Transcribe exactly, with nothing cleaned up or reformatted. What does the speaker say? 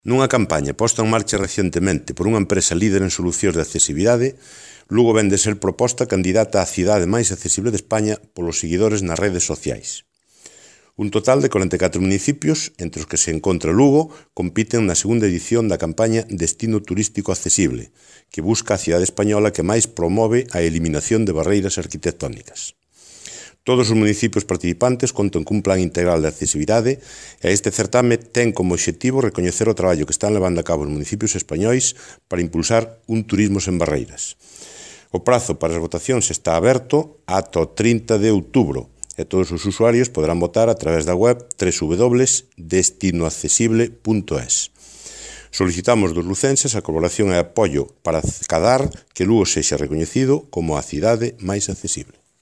Nunha campaña posta en marcha recientemente por unha empresa líder en solucións de accesibilidade, Lugo vén de ser proposta candidata á cidade máis accesible de España polos seguidores nas redes sociais. Un total de corenta e catro municipios, entre os que se encontra Lugo, compiten na segunda edición da campaña Destino Turístico Accesible, que busca a cidade española que máis promove a eliminación de barreiras arquitectónicas. Todos os municipios participantes contan cun plan integral de accesibilidade e este certame ten como obxectivo recoñecer o traballo que están levando a cabo os municipios españois para impulsar un turismo sen barreiras. O prazo para as votacións está aberto ata o trinta de outubro e todos os usuarios poderán votar a través da web doble u doble u doble u punto destino accesible punto es. Solicitamos dos lucenses a colaboración e apoio para acadar que Lugo sexa recoñecido como a cidade máis accesible.